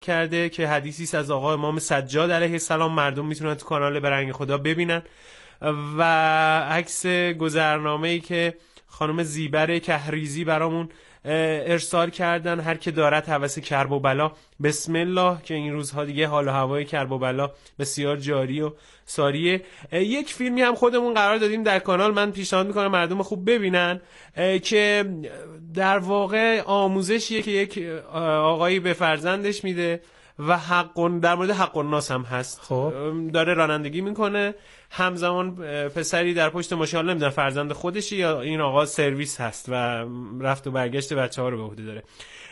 کرده که حدیثی است از آقا امام سجاد علیه السلام، مردم میتونن تو کانال برنگ خدا ببینن. و عکس گذرنامه‌ای که خانم زیبر کهریزی برامون ارسال کردن، هر که دارد هوس کرب و بلا بسم الله، که این روزها دیگه حال و هوای کرب و بلا بسیار جاری و ساریه. یک فیلمی هم خودمون قرار دادیم در کانال، من پیشنهاد میکنم مردم خوب ببینن، که در واقع آموزشیه که یک آقایی به فرزندش میده و در مورد حق الناس هم هست. خب داره رانندگی میکنه، همزمان پسری در پشت ماشین، نمیدونم فرزند خودشه یا این آقا سرویس هست و رفت و برگشت بچه‌ها رو به عهده داره.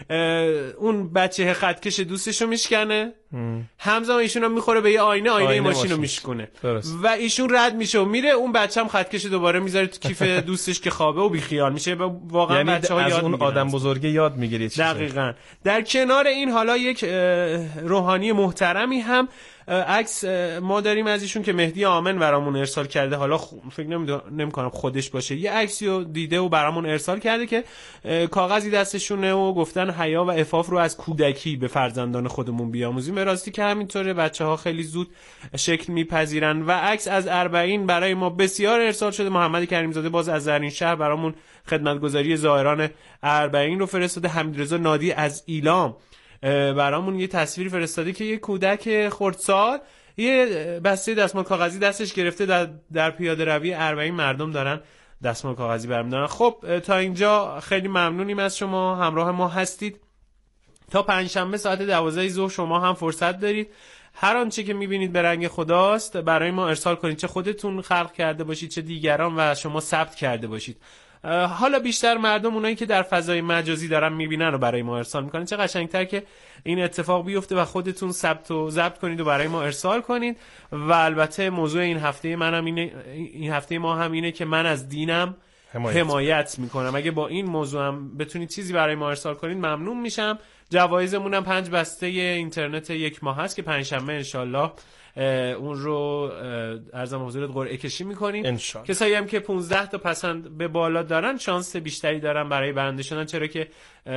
اون بچه خطکش دوستشو میشکنه، همزمان ایشون هم میخوره به یه آینه ماشین رو میشکنه و ایشون رد میشه و میره، اون بچه هم خطکش دوباره میذاره تو کیف دوستش که خوابه و بیخیال میشه. واقعا یعنی بچه‌ها از یاد اون میگیرن. آدم بزرگه یاد میگیره. دقیقاً. در کنار این حالا یک روحانی محترمی هم عکس ما داریم از ایشون که مهدی آمن برامون ارسال کرده. حالا فکر نمی‌کنم خودش باشه، یه عکسی رو دیده و برامون ارسال کرده که کاغذی دستشونه و گفتن حیا و عفاف رو از کودکی به فرزندان خودمون بیاموزیم. به راستی که همینطوره، بچه‌ها خیلی زود شکل میپذیرن. و عکس از 40 برای ما بسیار ارسال شده. محمد کریمزاده باز از زرین شهر برامون خدمتگزاری زائران 40 رو فرستاده. حمیدرضا نادی از ایلام برامون یه تصویر فرستاده که یه کودک خردسال یه بسته دستمال کاغذی دستش گرفته، در پیاده روی 40 مردم دارن دستمال کاغذی برمی‌دارن. خب تا اینجا خیلی ممنونیم از شما، همراه ما هستید. تا پنجشنبه ساعت 12 ظهر شما هم فرصت دارید هر آنچه که میبینید به رنگ خداست برای ما ارسال کنید، چه خودتون خلق کرده باشید چه دیگران و شما ثبت کرده باشید. حالا بیشتر مردم اونایی که در فضای مجازی دارن میبینن رو برای ما ارسال میکنن. چه قشنگتر که این اتفاق بیفته و خودتون ثبت و ضبط کنید و برای ما ارسال کنید. و البته موضوع این هفته منم اینه، این هفته ما هم اینه که من از دینم حمایت میکنم. اگه با این موضوع هم بتونید چیزی برای ما ارسال کنید ممنون میشم. جوایزمون هم 5 بسته اینترنت 1 ماه هست که پنجشنبه انشالله اون رو عرضم حضورت قرعه کشی میکنیم. کسایی هم که 15 تا پسند به بالا دارن شانس بیشتری دارن برای برنده شدن، چرا که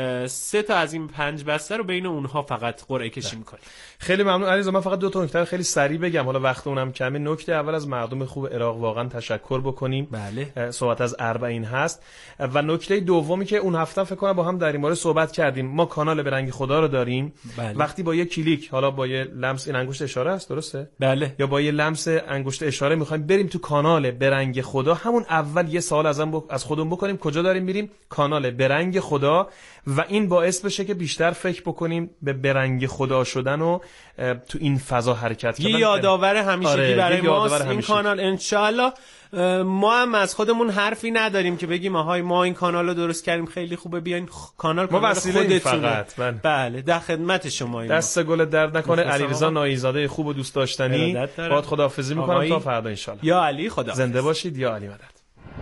3 تا از این 5 بسته رو بین اونها فقط قرعه کشی میکنیم. خیلی ممنون علیرضا. من فقط 2 تا نکته خیلی سریع بگم، حالا وقت اونم کمه. نکته اول از مردم خوب عراق واقعا تشکر بکنیم. بله. صحبت از 40 هست. و نکته دومی که اون هفته فکر کنم با هم در این مورد صحبت کردیم، ما کانال به رنگ خدا رو داریم. بله. وقتی با یه کلیک، حالا با یه لمس، این انگشت اشاره است درسته؟ بله. یا با یه لمس انگشت اشاره میخوایم بریم تو کانال به رنگ خدا، همون اول یه سوال از خودمون بکنیم کجا داریم میریم؟ کانال به رنگ خدا. و این باعث بشه که بیشتر فکر بکنیم به برنگ خدا شدن و تو این فضا حرکت کردن. یه یادآور همیشگی برای ما این کانال. انشالله ما هم از خودمون حرفی نداریم که بگیم آهای ما این کانال رو درست کردیم خیلی خوبه بیاین کانال وسیله فقط. بله در خدمت شما. دست گل درد نکنه. علیرضا ناییزاده خوب و دوست داشتنی، باهات خداحافظی میکنم تا فردا انشالله. یا علی خدا زنده باشید. یا علی مدد.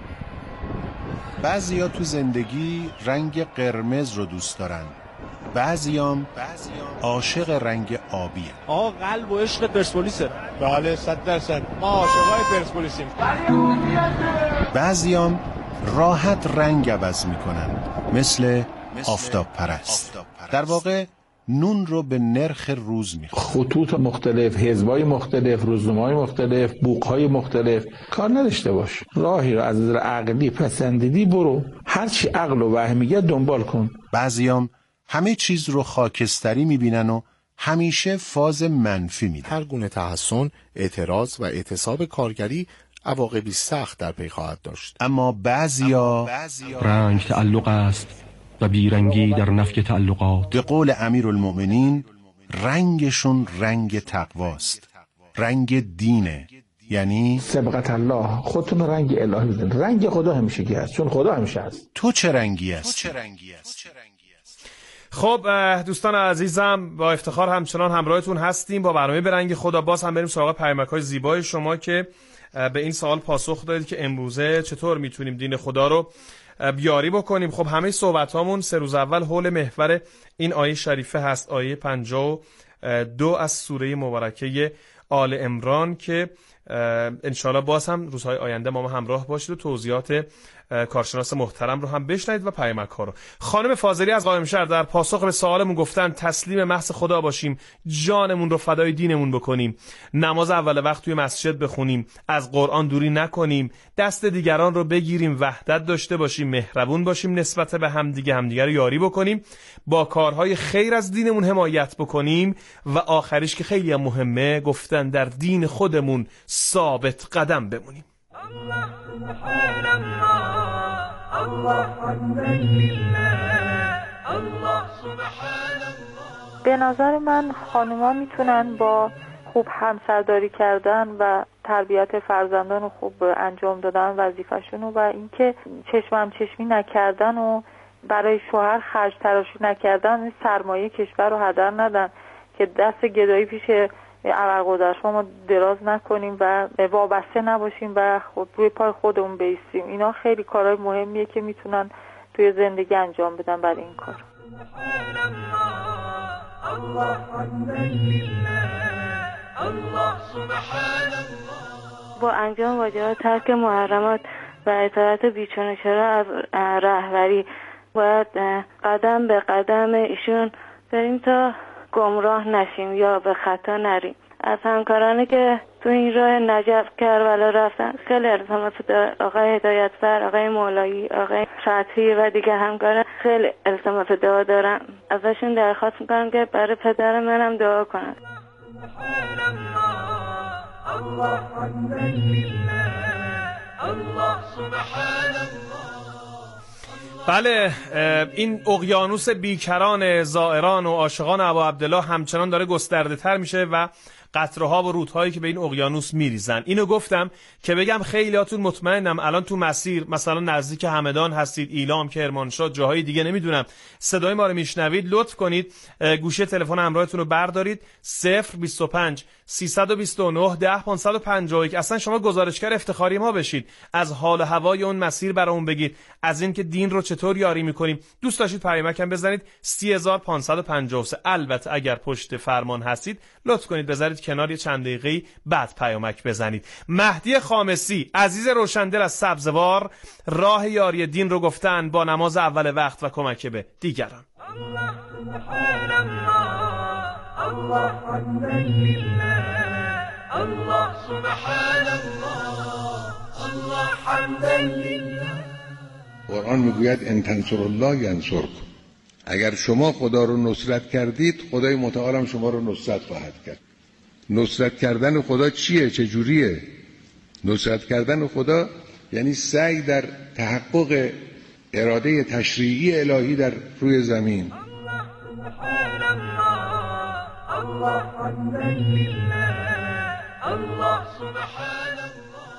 بعضیا تو زندگی رنگ قرمز رو دوست دارن، بعضیام عاشق رنگ آبیه. قلب و عشق پرسپولیسه. بله 100% ما عاشقای پرسپولیسیم. بعضیام راحت رنگ عوض میکنن، مثل آفتاب پرست. در واقع نون رو به نرخ روز میخواد. خطوط مختلف، حزبای مختلف، روزنامه‌های مختلف، بوق‌های مختلف، کار نداشته باش. راهی رو از نظر عقلی پسندیدی برو، هر چی عقل و وحی میگه دنبال کن. بعضیام همه چیز رو خاکستری میبینن و همیشه فاز منفی میدن. هر گونه تحسن، اعتراض و اعتصاب کارگری عواقبی سخت در پی خواهد داشت. اما بعضیا رنگ تعلق است و بیرنگی در نفی تعلقات. به قول امیرالمؤمنین رنگشون رنگ تقواست، رنگ دینه، یعنی سبقت الله. خودتون رنگ الهی بدین. رنگ خدا همیشه کی هست، چون خدا همیشه هست. تو چه رنگی هستی؟ خب دوستان عزیزم، با افتخار همچنان همراهتون هستیم با برنامه به رنگ خدا. باز هم بریم سراغ پیامک‌های زیبای شما که به این سوال پاسخ دادید که امروزه چطور میتونیم دین خدا رو بیاری بکنیم. خب همه صحبتامون 3 روز اول حول محور این آیه شریفه هست، آیه 52 از سوره مبارکه آل عمران که انشالله باز هم روزهای آینده ما همراه باشید و توضیحات کارشناس محترم رو هم بشنوید و پیامک ها رو. خانم فاضلی از قائمشهر در پاسخ به سوالمون گفتن تسلیم محض خدا باشیم، جانمون رو فدای دینمون بکنیم، نماز اول وقت توی مسجد بخونیم، از قرآن دوری نکنیم، دست دیگران رو بگیریم، وحدت داشته باشیم، مهربون باشیم نسبت به همدیگه رو یاری بکنیم، با کارهای خیر از دینمون حمایت بکنیم و آخریش که خیلی هم مهمه گفتن در دین خودمون ثابت قدم بمونیم. الله سبحان الله، الله حمدا لله، الله سبحان الله. به نظر من خانوما میتونن با خوب همسرداری کردن و تربیت فرزندان رو خوب انجام دادن وظیفه‌شون و اینکه چشمی نکردن و برای شوهر خرج تراشی نکردن، سرمایه کشور رو هدر ندن که دست گدایی پیش ابرقدرت‌ها ما دراز نکنیم و وابسته نباشیم و روی پای خودمون بایستیم. اینا خیلی کارهای مهمیه که میتونن توی زندگی انجام بدن برای این کار. با انجام واجبات، ترک محرمات و اطاعت بیچون و چرا از رهبری باید قدم به قدم ایشون بریم تا گمراه نشیم یا به خطا نریم. از همکارانی که تو این راه نجف کربلا رفتن خیلی التماس دارم، آقای هدایتفر، آقای مولایی، آقای فتحی و دیگه همکاران، خیلی التماس دعا دارم ازشون، درخواست میکنم که برای پدر منم دعا کنن. الله حمدا لله، الله سبحان الله. بله، این اقیانوس بیکران زائران و عاشقان ابا عبدالله همچنان داره گسترده تر میشه و قطره‌ها و رودهایی که به این اقیانوس میریزن. اینو گفتم که بگم خیلیاتون مطمئنم الان تو مسیر مثلا نزدیک همدان هستید، ایلام، کرمانشاه، جاهای دیگه نمیدونم صدای ما رو میشنوید، لطف کنید گوشه تلفن همراهتون رو بردارید 025 329 10 551. اصلا شما گزارشگر افتخاری ما بشید، از حال و هوای اون مسیر برامون بگید، از این که دین رو چطور یاری میکنیم. دوست داشتید پیامکم بزنید 30553. البته اگر پشت فرمان هستید لطف کنید بذارید کنار یه چند دقیقه‌ای بعد پیامک بزنید. مهدی خامسی عزیز روشندل از سبزوار راه یاری دین رو گفتن با نماز اول وقت و کمک به دیگران. الله سبحان الله، الله حمدا لله، الله سبحان الله، الله حمدا لله. قرآن میگوید ان تنصر الله ینصرکم، اگر شما خدا رو نصرت کردید خدای متعال هم شما رو نصرت خواهد کرد. نصرت کردن خدا چیه؟ چجوریه؟ نصرت کردن خدا یعنی سعی در تحقق اراده تشریعی الهی در روی زمین. الله سبحان الله، الله حمدا لله، الله سبحان الله.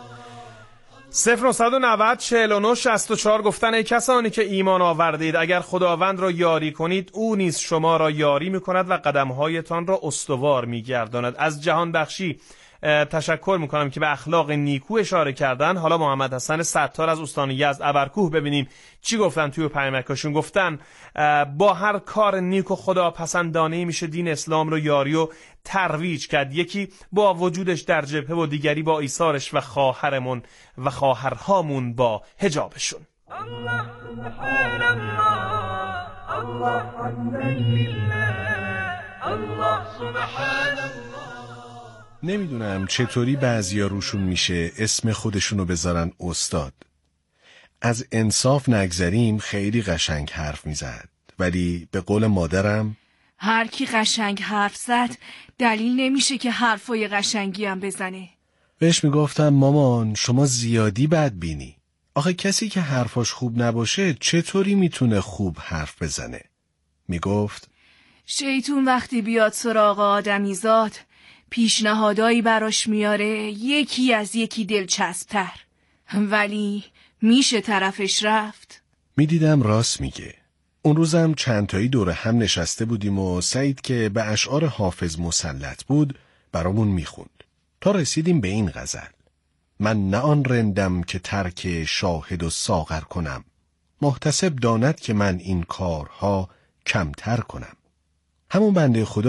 0990 49 64 گفتن ای کسانی که ایمان آوردید اگر خداوند را یاری کنید او نیز شما را یاری میکند و قدمهایتان را استوار میگرداند. از جهان بخشی تشکر میکنم که به اخلاق نیکو اشاره کردن. حالا محمد حسن ستار از استان یزد ابرکوه ببینیم چی گفتن توی پیامکشون. گفتن با هر کار نیک و خدا پسندانه میشه دین اسلام رو یاری و ترویج کرد، یکی با وجودش در جبهه و دیگری با ایثارش و خواهرمون و خواهرهامون با حجابشون. الله سبحان الله، الله حمدا لله، الله سبحان الله. نمیدونم چطوری بعضیا روشون میشه اسم خودشونو بذارن استاد. از انصاف نگذریم خیلی قشنگ حرف میزد، ولی به قول مادرم هر کی قشنگ حرف زد دلیل نمیشه که حرفای قشنگی هم بزنه. بهش میگفتم مامان شما زیادی بدبینی. آخه کسی که حرفاش خوب نباشه چطوری میتونه خوب حرف بزنه؟ میگفت شیطون وقتی بیاد سراغ آدمیزاد پیشنهادایی براش میاره یکی از یکی دلچسب‌تر، ولی میشه طرفش رفت. میدیدم راست میگه. اون روزم چند تایی دور هم نشسته بودیم و سعید که به اشعار حافظ مسلط بود برامون میخوند تا رسیدیم به این غزل: من نه آن رندم که ترک شاهد و ساغر کنم، محتسب داند که من این کارها کمتر کنم. همون بنده خدا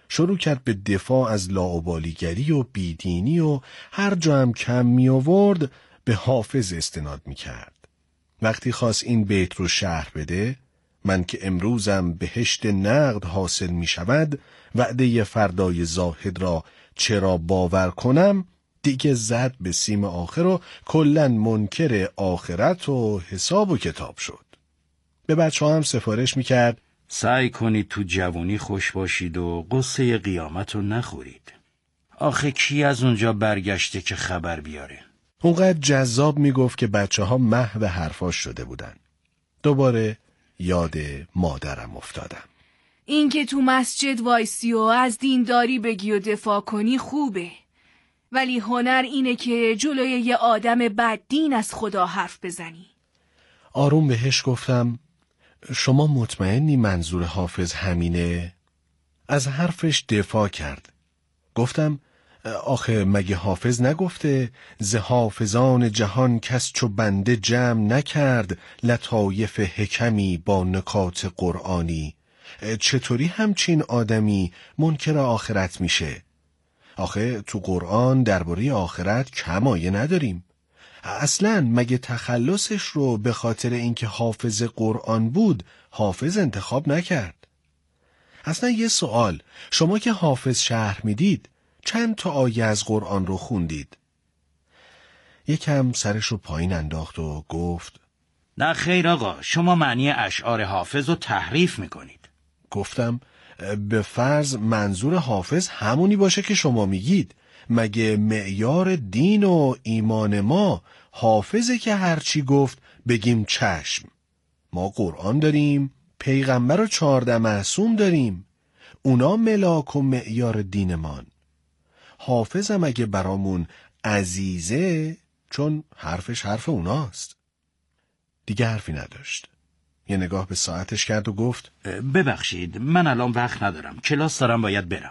شروع کرد به دفاع از لاابالیگری و بیدینی و هر جا هم کم می آورد به حافظ استناد می کرد. وقتی خواست این بیت رو شرح بده، من که امروزم بهشت نقد حاصل می شود، وعده فردای زاهد را چرا باور کنم، دیگه زد به سیم آخر و کلن منکر آخرت و حساب و کتاب شد. به بچه هم سفارش می کرد سعی کنید تو جوانی خوش باشید و قصه قیامت رو نخورید. آخه کی از اونجا برگشته که خبر بیاره؟ اونقدر جذاب می گفت که بچه ها محو حرفاش شده بودن. دوباره یاد مادرم افتادم. این که تو مسجد وایسی و از دینداری بگی و دفاع کنی خوبه، ولی هنر اینه که جلوی یه آدم بددین از خدا حرف بزنی. آروم بهش گفتم شما مطمئنی منظور حافظ همینه؟ از حرفش دفاع کرد. گفتم آخه مگه حافظ نگفته ز حافظان جهان کس چو بنده جمع نکرد لطایف حکمی با نکات قرآنی؟ چطوری همچین آدمی منکر آخرت میشه؟ آخه تو قرآن درباره آخرت کم آیه نداریم. اصلاً مگه تخلصش رو به خاطر اینکه حافظ قرآن بود حافظ انتخاب نکرد؟ اصلا یه سوال، شما که حافظ شرح میدید چند تا آیه از قرآن رو خوندید؟ یکم سرش رو پایین انداخت و گفت نه خیر آقا، شما معنی اشعار حافظ رو تحریف میکنید. گفتم به فرض منظور حافظ همونی باشه که شما میگید، مگه معیار دین و ایمان ما حافظه که هرچی گفت بگیم چشم؟ ما قرآن داریم، پیغمبر و 14 معصوم داریم، اونا ملاک و معیار دینمان. حافظم اگه برامون عزیزه چون حرفش حرف اوناست. دیگه حرفی نداشت. یه نگاه به ساعتش کرد و گفت ببخشید من الان وقت ندارم، کلاس دارم باید برم.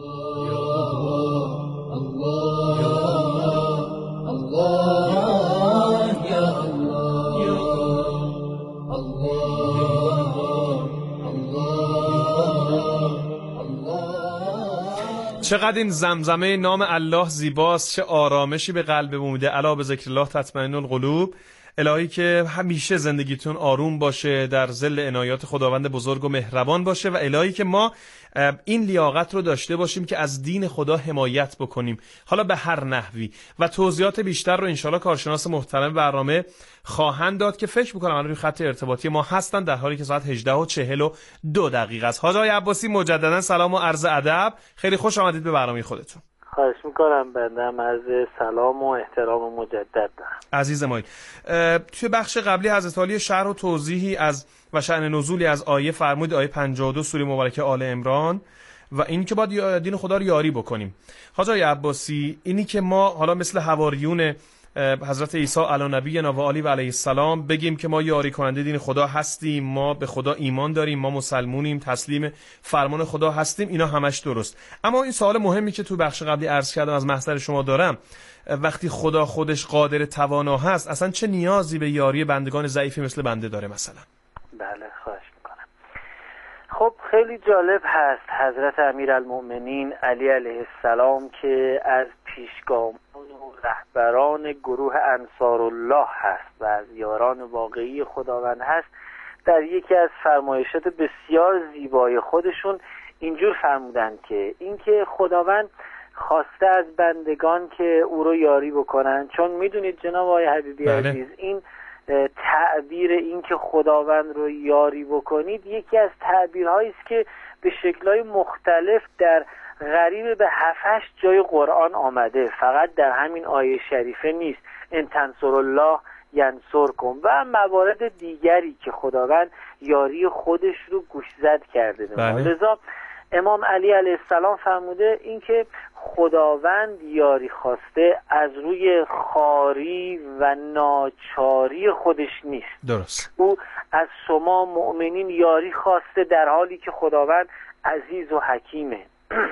چقدر این زمزمه نام الله زیباست، چه آرامشی به قلب میده. الا به ذکر الله تطمئن القلوب. الهی که همیشه زندگیتون آروم باشه، در ظل عنایات خداوند بزرگ و مهربان باشه، و الهی که ما این لیاقت رو داشته باشیم که از دین خدا حمایت بکنیم، حالا به هر نحوی. و توضیحات بیشتر رو انشالله کارشناس محترم برنامه خواهند داد که فکر میکنم الان روی خط ارتباطی ما هستن، در حالی که ساعت 18:42 است. حاج آقای عباسی مجددا سلام و عرض ادب، خیلی خوش آمدید به برنامه خودتون. خواهش میکنم، بندم عرض سلام و احترام مجدد دارم. عزیز ما، توی بخش قبلی حضرت عالی شرح و توضیحی از و شأن نزولی از آیه فرمود، آیه 52 سوره مبارکه آل عمران، و این که باید دین خدا رو یاری بکنیم. حاج آقای عباسی، اینی که ما حالا مثل حواریون حضرت عیسی علی نبینا و آله و علیه السلام بگیم که ما یاری کننده دین خدا هستیم، ما به خدا ایمان داریم، ما مسلمونیم، تسلیم فرمان خدا هستیم، اینا همش درست. اما این سوال مهمی که تو بخش قبلی عرض کردم از محضر شما دارم، وقتی خدا خودش قادر توانا هست، اصلا چه نیازی به یاری بندگان ضعیفی مثل بنده داره مثلا؟ بله خواهش میکنم. خب خیلی جالب هست حضرت امیرالمؤمنین علی علیه السلام که از پیشگامان و رهبران گروه انصارالله هست و از یاران واقعی خداوند هست، در یکی از فرمایشات بسیار زیبای خودشون اینجور فرمودن که اینکه خداوند خواسته از بندگان که او رو یاری بکنن، چون میدونید جناب آقای حبیبی عزیز، این تعبیر این که خداوند رو یاری بکنید یکی از تعبیرهایی است که به شکل‌های مختلف در قریب به 7-8 جای قرآن آمده، فقط در همین آیه شریفه نیست. ان تنصرالله ینصرکم و موارد دیگری که خداوند یاری خودش رو گوشزد کرده. لذا امام علی علیه السلام فرموده اینکه خداوند یاری خواسته از روی خاری و ناچاری خودش نیست. درست. او از شما مؤمنین یاری خواسته در حالی که خداوند عزیز و حکیمه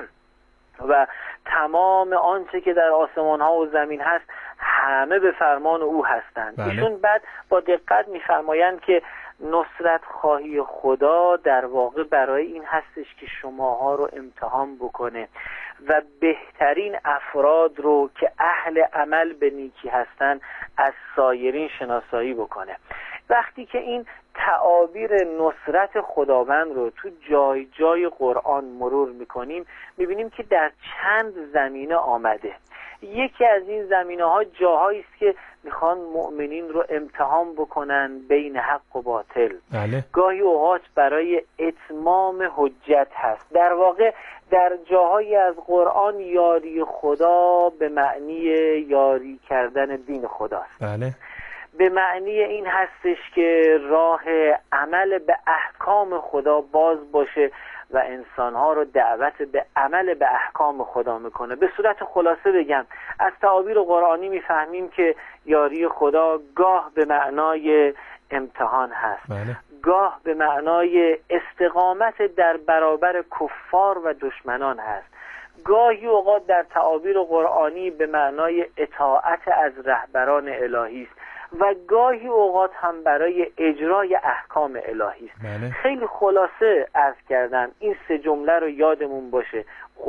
و تمام آنچه که در آسمان ها و زمین هست همه به فرمان او هستند. ایشون بعد با دقت میفرمایند که نصرت خواهی خدا در واقع برای این هستش که شماها رو امتحان بکنه و بهترین افراد رو که اهل عمل به نیکی هستن از سایرین شناسایی بکنه. وقتی که این تعابیر نصرت خداوند رو تو جای جای قرآن مرور میکنیم میبینیم که در چند زمینه آمده. یکی از این زمینه ها جاهایی است که میخوان مؤمنین رو امتحان بکنن بین حق و باطل. بله. گاهی اوقات برای اتمام حجت هست. در واقع در جاهایی از قرآن یاری خدا به معنی یاری کردن دین خداست. بله. به معنی این هستش که راه عمل به احکام خدا باز باشه و انسانها رو دعوت به عمل به احکام خدا میکنه. به صورت خلاصه بگم از تعابیر قرآنی میفهمیم که یاری خدا گاه به معنای امتحان هست، بله. گاه به معنای استقامت در برابر کفار و دشمنان هست، گاهی اوقات در تعابیر قرآنی به معنای اطاعت از رهبران الهی است و گاهی اوقات هم برای اجرای احکام الهی است. بله. خیلی خلاصه عرض کردم این سه جمله رو یادمون باشه.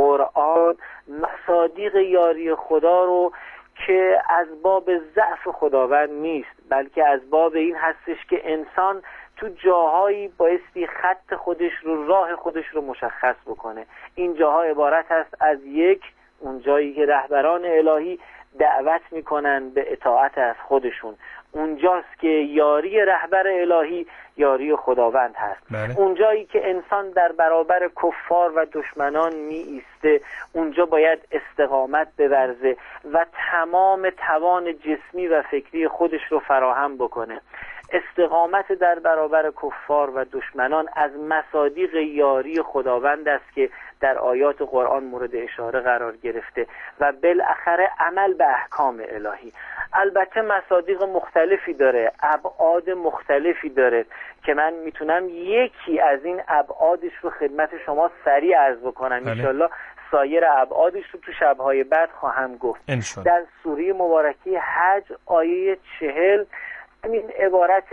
قرآن مصادیق یاری خدا رو که از باب ضعف خداوند نیست بلکه از باب این هستش که انسان تو جاهایی بایستی خط خودش رو راه خودش رو مشخص بکنه. این جاها عبارت هست از یک، اون جایی که رهبران الهی دعوت میکنن به اطاعت از خودشون، اونجاست که یاری رهبر الهی یاری خداوند هست. بله. اونجایی که انسان در برابر کفار و دشمنان می ایسته اونجا باید استقامت بورزه و تمام توان جسمی و فکری خودش رو فراهم بکنه. استقامت در برابر کفار و دشمنان از مصادیق یاری خداوند است که در آیات قرآن مورد اشاره قرار گرفته و بالاخره عمل به احکام الهی. البته مصادیق مختلفی داره، ابعاد مختلفی داره که من میتونم یکی از این ابعادش رو خدمت شما سریع عرض بکنم. انشالله سایر ابعادش رو تو شبهای بعد خواهم گفت. در سوره مبارکه حج آیه 40 این عبارت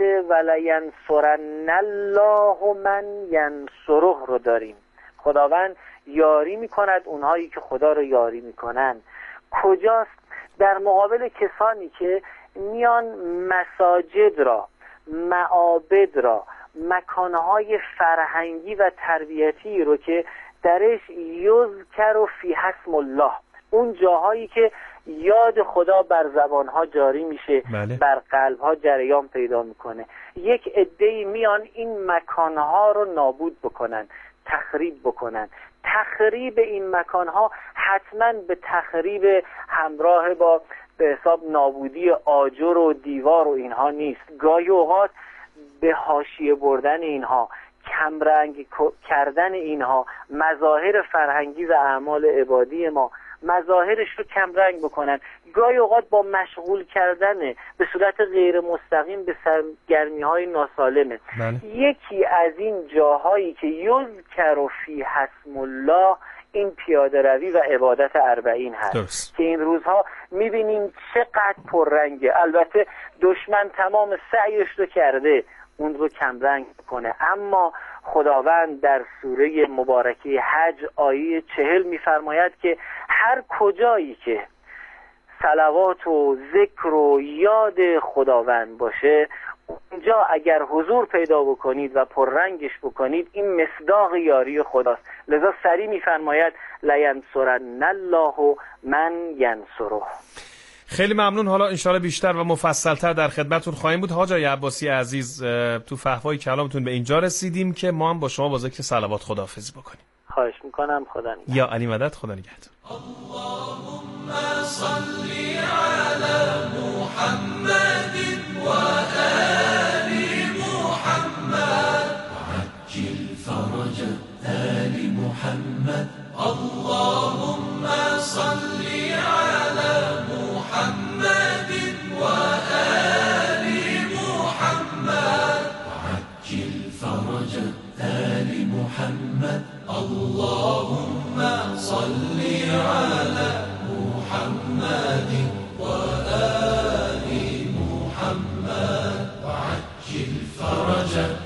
ولینصرن الله من ینصره رو داریم. خداوند یاری میکند اونهایی که خدا رو یاری میکنن. کجاست؟ در مقابل کسانی که میان مساجد را، معابد را، مکانهای فرهنگی و تربیتی رو که درش یذکر و فی اسم الله، اون جاهایی که یاد خدا بر زبانها جاری میشه، بله. بر قلبها جریان پیدا میکنه، یک عده‌ای میان این مکانها رو نابود بکنن، تخریب بکنن. تخریب این مکانها حتما به تخریب همراه با به حساب نابودی آجر و دیوار و اینها نیست. گاهی اوقات به حاشیه بردن اینها، کمرنگ کردن اینها، مظاهر فرهنگی و اعمال عبادی ما مظاهرش رو کمرنگ بکنن. گاهی اوقات با مشغول کردن به صورت غیر مستقیم به سرگرمی های ناسالمه. بله. یکی از این جاهایی که یذکر فی اسم الله این پیاده روی و عبادت 40 هست. درست. که این روزها میبینیم چقدر پررنگه. البته دشمن تمام سعیش رو کرده اون رو کمرنگ کنه، اما خداوند در سوره مبارکه حج آیه 40 میفرماید که هر کجایی که صلوات و ذکر و یاد خداوند باشه اونجا اگر حضور پیدا بکنید و پررنگش بکنید این مصداق یاری خداست. لذا سریع میفرماید لینصرن الله من ینصره. خیلی ممنون. حالا انشاءالله بیشتر و مفصلتر در خدمتتون خواهیم بود. حاج آقای عباسی عزیز، تو فحوای کلامتون به اینجا رسیدیم که ما هم با شما با ذکر صلوات خداحافظی بکنیم. خواهش میکنم. خدا نگهدار. یا علی مدد. خدا نگهدار. اللهم صل على محمد و آل محمد وعجل فرج آل محمد. اللهم صل على محمد و آل محمد وعجل فرج آل محمد. اللهم صل على محمد و آل محمد وعجل فرج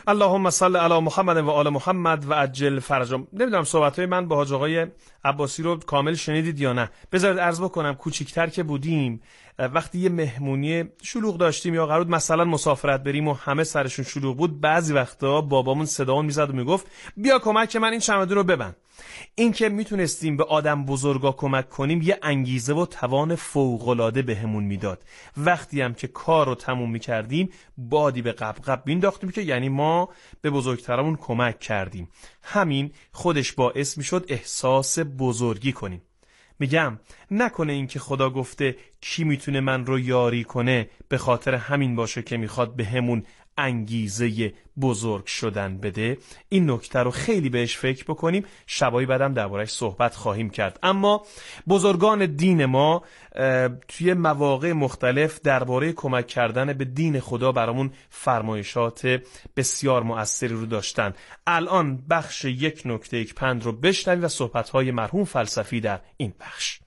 اللهم صل علی محمد و آل محمد و عجل فرجهم. نمیدونم صحبت‌های من با حاج آقای عباسی رو کامل شنیدید یا نه. بذارید عرض بکنم کوچیک‌تر که بودیم، وقتی یه مهمونی شلوغ داشتیم یا قرار بود مثلا مسافرت بریم و همه سرشون شلوغ بود، بعضی وقتا بابامون صدامون میزد و میگفت بیا کمک من این چمدون رو ببند. این که میتونستیم به آدم بزرگا کمک کنیم یه انگیزه و توان فوق‌العاده بهمون میداد. وقتی هم که کار رو تموم میکردیم بادی به قبقب مینداختیم که یعنی ما به بزرگترمون کمک کردیم. همین خودش باعث میشد احساس بزرگی کنیم. میگم نکنه این که خدا گفته کی میتونه من رو یاری کنه به خاطر همین باشه که میخواد به همون انگیزه بزرگ شدن بده. این نکته رو خیلی بهش فکر بکنیم، شبایی بعدم درباره‌اش صحبت خواهیم کرد. اما بزرگان دین ما توی مواقع مختلف درباره کمک کردن به دین خدا برامون فرمایشات بسیار مؤثری رو داشتن. الان بخش 1 نکته 1 پند رو بشنویم و صحبت‌های مرحوم فلسفی در این بخش.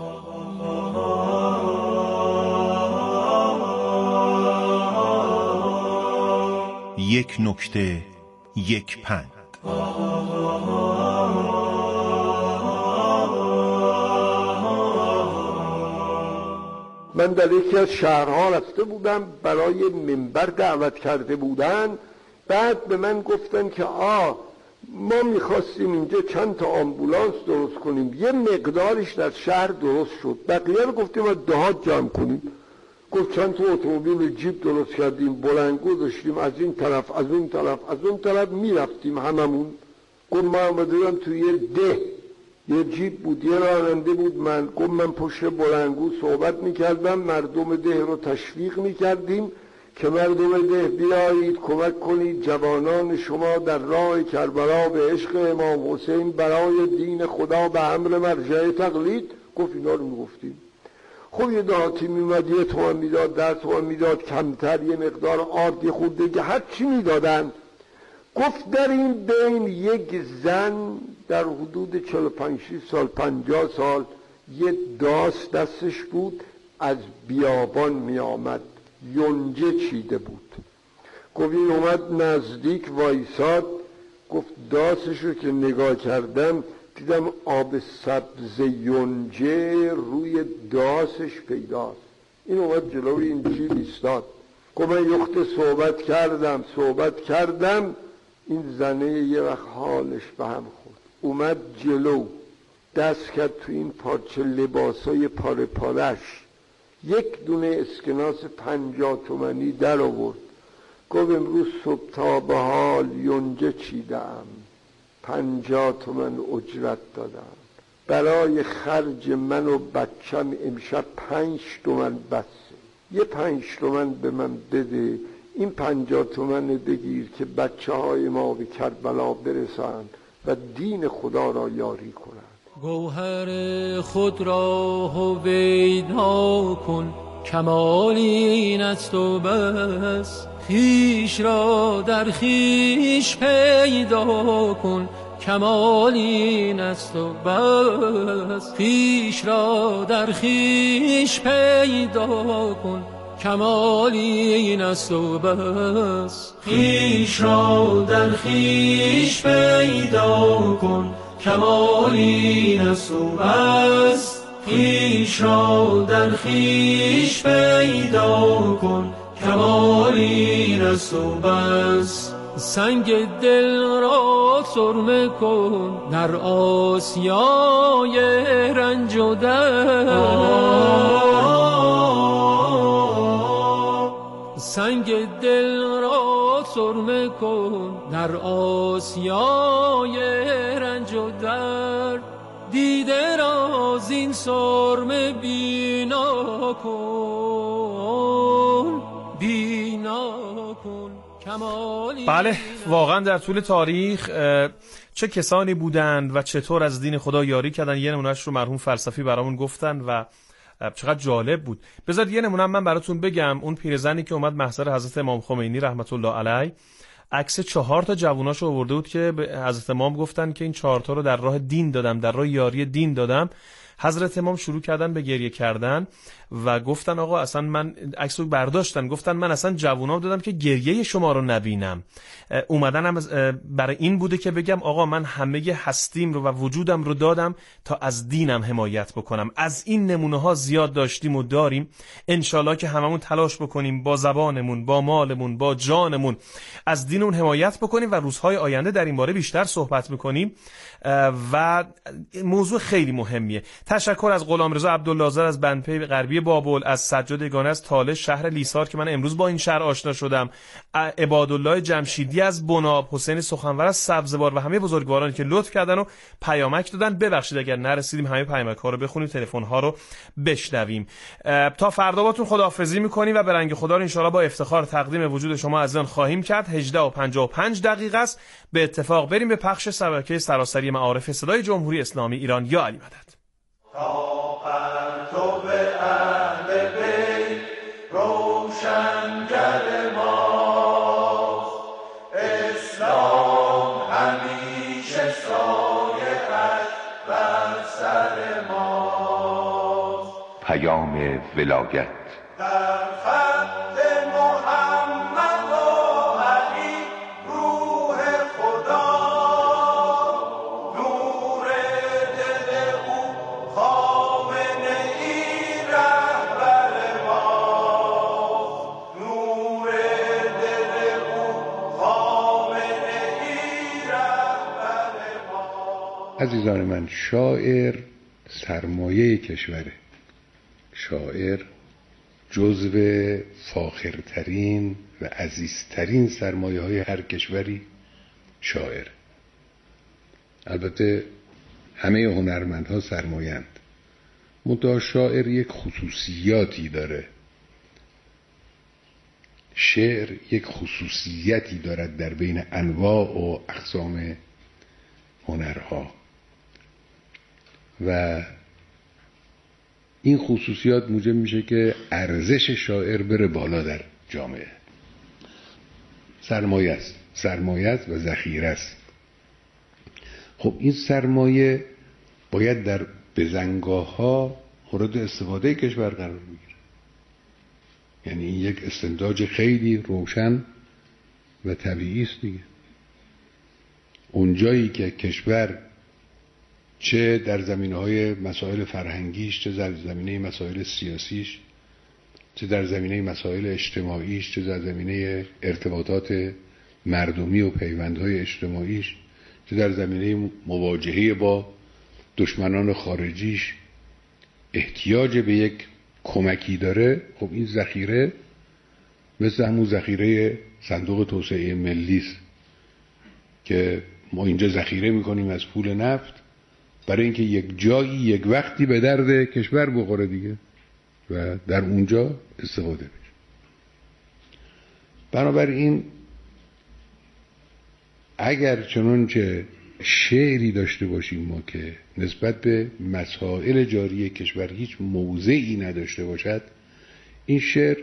یک نکته 1 پند. من در یکی از شهرها رفته بودم، برای منبر دعوت کرده بودن. بعد به من گفتن که ما میخواستیم اینجا چند تا آمبولانس درست کنیم، یه مقدارش در شهر درست شد، بقیه رو گفتیم از دهات جمع کنیم. گفت چند تا اتومبیل جیپ درست کردیم، بلندگو داشتیم، از این طرف از اون طرف از اون طرف میرفتیم هممون. گفت ما آمدیم توی ده، یه جیپ بود، یه راننده بود، من گفت من پشت بلندگو صحبت میکردم، مردم ده رو تشویق میکردیم که مردم ده بیایید کمک کنید جوانان شما در راه کربلا به عشق امام حسین برای دین خدا به امر مرجع تقلید. گفت اینا رو میگفتیم. خب یه دهاتی میومد 1 تومن میداد، 10 تومن میداد، کمتر یه مقدار آرد یه خورده، هر چی میدادن. گفت در این بین یک زن در حدود 45-6 سال 50 سال یه داس دستش بود، از بیابان می آمد، یونجه چیده بود. گفت این اومد نزدیک وایساد. گفت داسش رو که نگاه کردم دیدم آب سبز یونجه روی داسش پیداست. این اومد جلوی این جیب ایستاد. گفت من یخت صحبت کردم. این زنه یه وقت حالش به هم خورد، اومد جلو، دست کرد تو این پارچه لباسای پاره پارش، 1 دونه اسکناس 50 تومانی در آورد. گفت امروز صبح تا به حال یونجه چیدم، 50 تومن اجرت دادم، برای خرج من و بچم امشب 5 تومن بسه، یه 5 تومن به من بده، این 50 تومن بگیر که بچه های ما به کربلا برسند و دین خدا را یاری کنند. گوهر خود را هویدا کن، کمال این است و بس، خویش را در خویش پیدا کن، کمال این است و بس، خویش را در خویش پیدا کن، کمال این است و بس، خویش را در خویش پیدا کن، کمال این است و بس، خویش را در خویش پیدا کن، کمال این است و بس. سنگ دل را سرمه کن در آسیای رنج و درد، سنگ دل را سرمه کن در آسیای رنج و درد، دیده را زین سرمه بینا کن، بینا کن. بله، واقعا در طول تاریخ چه کسانی بودند و چطور از دین خدا یاری کردن. یه نمونهش رو مرحوم فلسفی برامون گفتن و چقدر جالب بود. بذارید یه نمونه من براتون بگم. اون پیرزنی که اومد محضر حضرت امام خمینی رحمت الله علیه، عکس 4 تا جووناشو آورده بود که به حضرت امام گفتن که این 4 تا رو در راه دین دادم، در راه یاری دین دادم. حضرت امام شروع کردن به گریه کردن و گفتن آقا اصلا من عکس رو برداشتن، گفتن من اصلا جوونام دادم که گریه شما رو نبینم. اومدن هم برای این بوده که بگم آقا من همه هستیم رو و وجودم رو دادم تا از دینم حمایت بکنم. از این نمونه ها زیاد داشتیم و داریم. انشالله که هممون تلاش بکنیم با زبانمون، با مالمون، با جانمون از دینمون حمایت بکنیم و روزهای آینده در این باره بیشتر صحبت میکنیم. و موضوع خیلی مهمیه. تشکر از غلامرضا عبدالله‌زر از بندپی غربی بابل، از سجاد یگانه از تالش شهر لیسار که من امروز با این شهر آشنا شدم، عبادالله جمشیدی از بناب، حسین سخنور از سبزوار و همه بزرگوارانی که لطف کردن و پیامک دادن. ببخشید اگر نرسیدیم همه پیامک ها رو بخونیم، تلفن ها رو بشنویم. تا فردا باتون خداحافظی میکنیم و به رنگ خدا ان شاءالله با افتخار تقدیم وجود شما عزیزان خواهیم کرد. 18:55 است. به اتفاق بریم به پخش شبکه سراسری معارف صدای جمهوری اسلامی ایران. یا علی مدد. پیام ولایت در خط محمد و علی روح خدا، نور دل او خامنه ای رهبر ما، نور دل او خامنه ای رهبر ما. عزیزان من، شاعر سرمایه کشوره. شاعر جزو فاخرترین و عزیزترین سرمایه های هر کشوری شاعر. البته همه هنرمندها سرمایه‌اند، منتها شاعر یک خصوصیاتی داره. شعر یک خصوصیتی دارد در بین انواع و اقسام هنرها و این خصوصیات موجب میشه که ارزش شاعر بره بالا در جامعه. سرمایه است و ذخیره است. خب این سرمایه باید در بزنگاه‌ها مورد استفاده کشور قرار بگیره. یعنی این یک استنتاج خیلی روشن و طبیعی است دیگه. اونجایی که کشور چه در زمینه‌های مسائل فرهنگیش، چه در زمینه مسائل سیاسیش، چه در زمینه مسائل اجتماعیش، چه در زمینه ارتباطات مردمی و پیوندهای اجتماعیش، چه در زمینه مواجهه با دشمنان خارجیش احتیاج به یک کمکی داره. خب این ذخیره مثل همون ذخیره صندوق توسعه ملی است که ما اینجا ذخیره می‌کنیم از پول نفت برای اینکه یک جایی یک وقتی به درد کشور بخوره دیگه و در اونجا استفاده بشه. بنابراین اگر چنانچه شعری داشته باشیم ما که نسبت به مسائل جاری کشور هیچ موضعی نداشته باشد، این شعر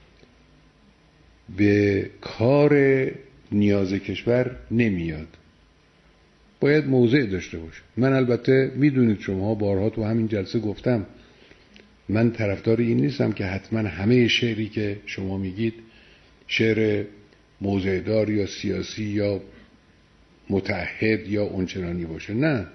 به کار نیاز کشور نمیاد. باید موضع داشته باشه. من البته میدونید شما بارها تو همین جلسه گفتم من طرفدار این نیستم که حتما همه شعری که شما میگید شعر موضعدار یا سیاسی یا متعهد یا اونچنانی باشه. نه،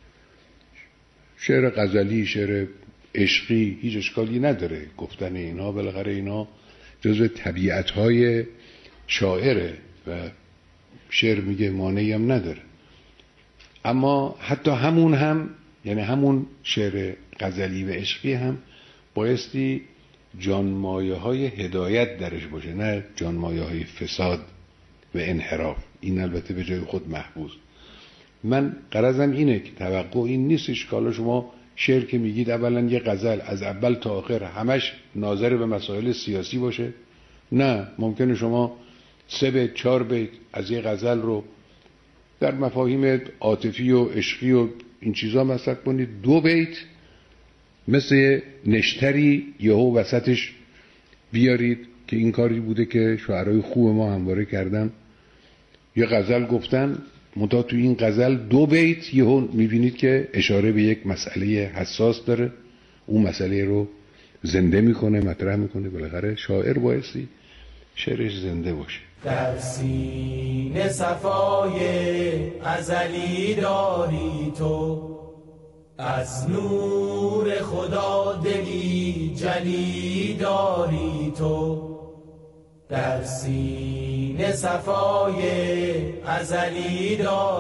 شعر غزلی، شعر عشقی هیچ اشکالی نداره گفتن اینا. بالاخره اینا جزو طبیعت‌های شاعره و شعر میگه مانعی هم نداره. اما حتی همون هم، یعنی همون شعر غزلی و عشقی هم بایستی جانمایه های هدایت درش باشه، نه جانمایه های فساد و انحراف. این البته به جای خود محفوظ. من غرضم اینه که توقع این نیستش که حالا شما شعر که میگید اولا یه غزل از اول تا آخر همش ناظر به مسائل سیاسی باشه. نه، ممکنه شما 3 بیت 4 بیت از یه غزل رو در مفاهیم عاطفی و عشقی و این چیزا مصرف کنید، 2 بیت مثل نشتری یهو وسطش بیارید که این کاری بوده که شاعرای خوب ما همواره کردن. یه غزل گفتن منتها تو این غزل 2 بیت یهو میبینید که اشاره به یک مسئله حساس داره، اون مسئله رو زنده میکنه، مطرح میکنه. بالاخره شاعر بایستی شعرش زنده باشه. در سینه صفای ازلی داری تو، از نور خدا دلی جلی داری تو. در سینه صفای ازلی داری